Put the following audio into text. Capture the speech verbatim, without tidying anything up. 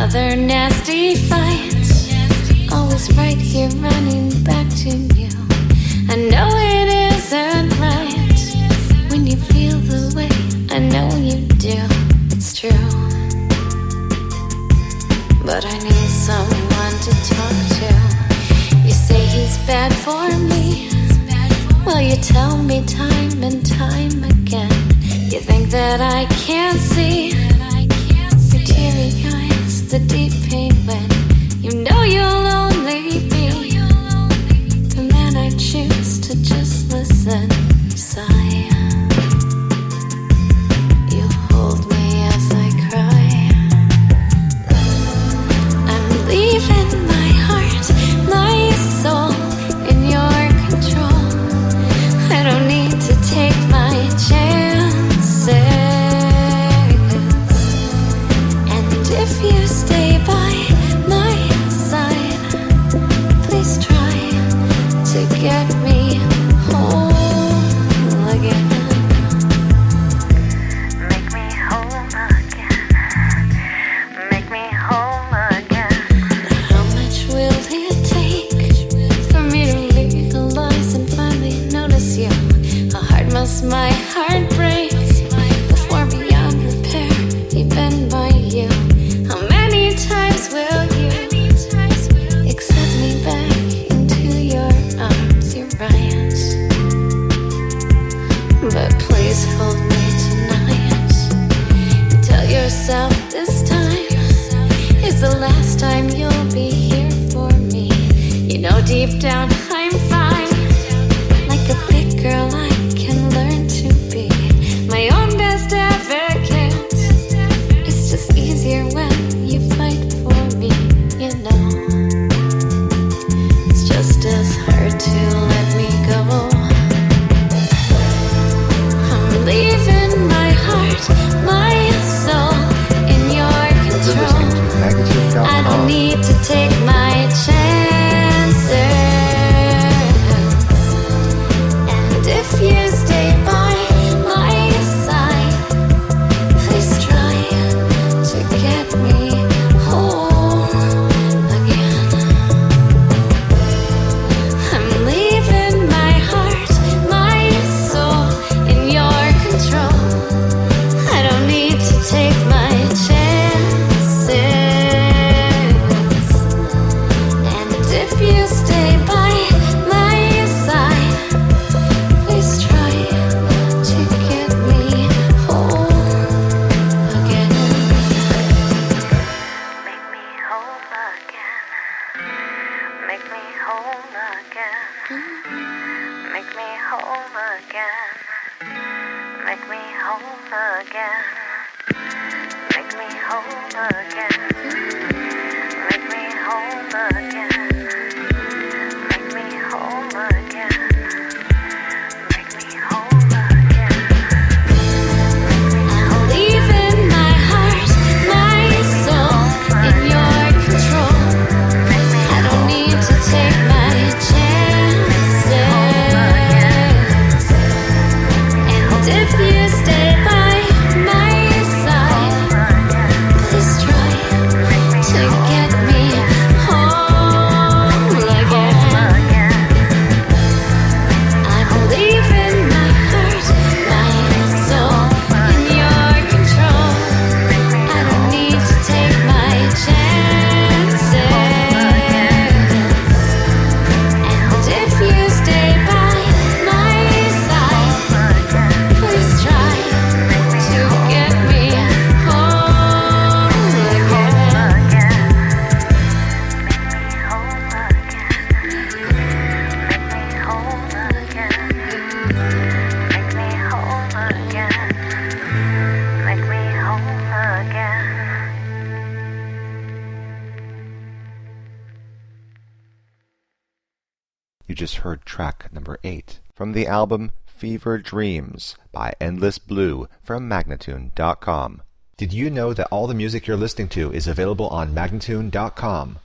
Another nasty fight, always right here running back to you. I know it isn't right when you feel the way I know you do. It's true, but I need someone to talk to. You say he's bad for me, well you tell me time and time again. You think that I can't see your teary eyes, the deep pain when you know you'll only be the man I choose to just listen. Sigh. You hold me as I cry. I'm leaving my heart, my soul in your control. I don't need to take my chances. If you stay by my side, please try to get me whole again. Make me whole again. Make me whole again. How much will it take for me to legalize and finally notice you? How hard must my heart break before beyond repair, even by you? How many times will you accept me back into your arms? You're right, but please hold me tonight. Tell yourself this time is the last time you'll be here for me. You know deep down I'm fine, like a big girl I can learn to be. My own best advocate. It's just easier when you fight for me, you know. It's just as hard to let me go. I'm leaving my heart, my soul in your control. I don't need to take my chances. And if you stay by my side, please try to get me whole again. I'm leaving my heart, my soul in your control. I don't need to take my chances. And if you stay by my side, please try to get me whole again. Make me whole again. Make me whole again. Make me whole again. Make me whole again. Make me whole again. Make me whole again. Make me whole again. Make me whole again. I'm leaving my heart, my soul in your control. I don't need to take my chances. And if you stay by my side, please try to get me whole again. I'm leaving my heart, my soul in your control. I don't need to take my chances. And if you stay by my side, please try to get me whole again. Make me whole again. Make me whole again. You just heard track number eight from the album Fever Dreams by Endless Blue from Magnatune dot com. Did you know that all the music you're listening to is available on Magnatune dot com?